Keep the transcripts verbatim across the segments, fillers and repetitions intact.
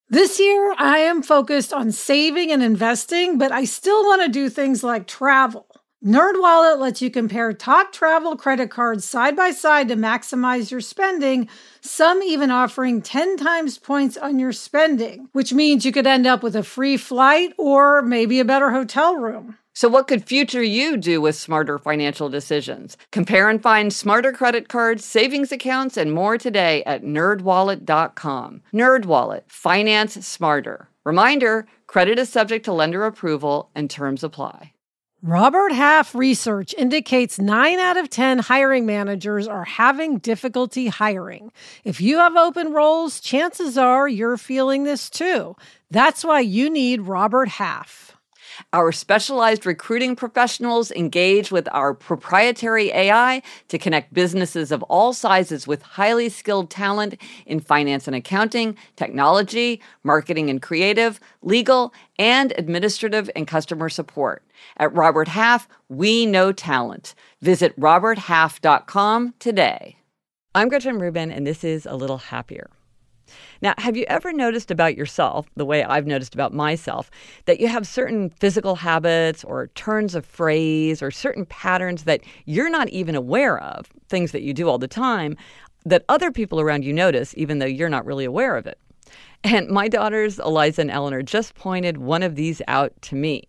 This year, I am focused on saving and investing, but I still want to do things like travel. NerdWallet lets you compare top travel credit cards side by side to maximize your spending, some even offering ten times points on your spending, which means you could end up with a free flight or maybe a better hotel room. So what could future you do with smarter financial decisions? Compare and find smarter credit cards, savings accounts, and more today at nerd wallet dot com. NerdWallet. Finance smarter. Reminder, credit is subject to lender approval and terms apply. Robert Half research indicates nine out of ten hiring managers are having difficulty hiring. If you have open roles, chances are you're feeling this too. That's why you need Robert Half. Our specialized recruiting professionals engage with our proprietary A I to connect businesses of all sizes with highly skilled talent in finance and accounting, technology, marketing and creative, legal, and administrative and customer support. At Robert Half, we know talent. Visit robert half dot com today. I'm Gretchen Rubin, and this is A Little Happier. Now, have you ever noticed about yourself, the way I've noticed about myself, that you have certain physical habits or turns of phrase or certain patterns that you're not even aware of, things that you do all the time, that other people around you notice, even though you're not really aware of it? And my daughters, Eliza and Eleanor, just pointed one of these out to me.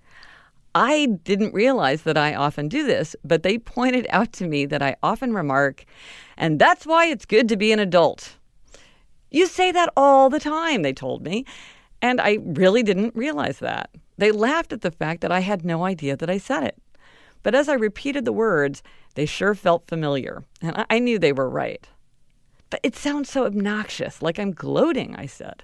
I didn't realize that I often do this, but they pointed out to me that I often remark, and that's why it's good to be an adult. You say that all the time, they told me, and I really didn't realize that. They laughed at the fact that I had no idea that I said it. But as I repeated the words, they sure felt familiar, and I knew they were right. But it sounds so obnoxious, like I'm gloating, I said.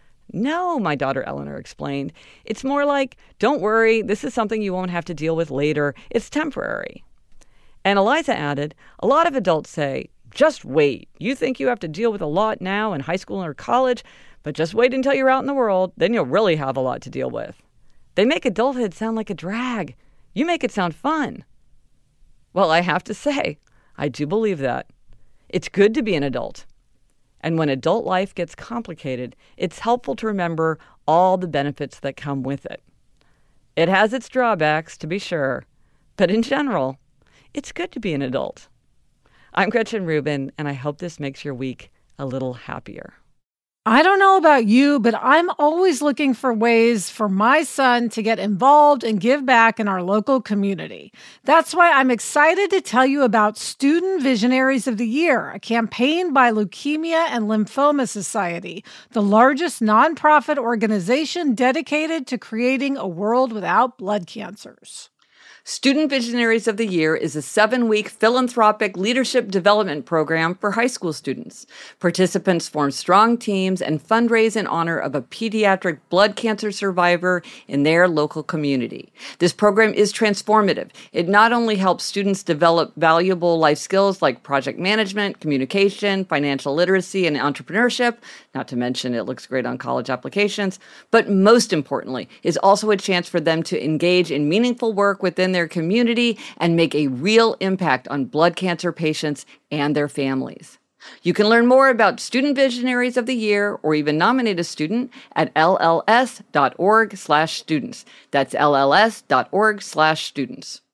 No, my daughter Eleanor explained. It's more like, don't worry, this is something you won't have to deal with later. It's temporary. And Eliza added, a lot of adults say, just wait. You think you have to deal with a lot now in high school or college, but just wait until you're out in the world. Then you'll really have a lot to deal with. They make adulthood sound like a drag. You make it sound fun. Well, I have to say, I do believe that. It's good to be an adult. And when adult life gets complicated, it's helpful to remember all the benefits that come with it. It has its drawbacks, to be sure, but in general, it's good to be an adult. I'm Gretchen Rubin, and I hope this makes your week a little happier. I don't know about you, but I'm always looking for ways for my son to get involved and give back in our local community. That's why I'm excited to tell you about Student Visionaries of the Year, a campaign by Leukemia and Lymphoma Society, the largest nonprofit organization dedicated to creating a world without blood cancers. Student Visionaries of the Year is a seven-week philanthropic leadership development program for high school students. Participants form strong teams and fundraise in honor of a pediatric blood cancer survivor in their local community. This program is transformative. It not only helps students develop valuable life skills like project management, communication, financial literacy, and entrepreneurship, not to mention it looks great on college applications, but most importantly, is also a chance for them to engage in meaningful work within their community and make a real impact on blood cancer patients and their families. You can learn more about Student Visionaries of the Year or even nominate a student at L L S dot org slash students. That's L L S dot org slash students.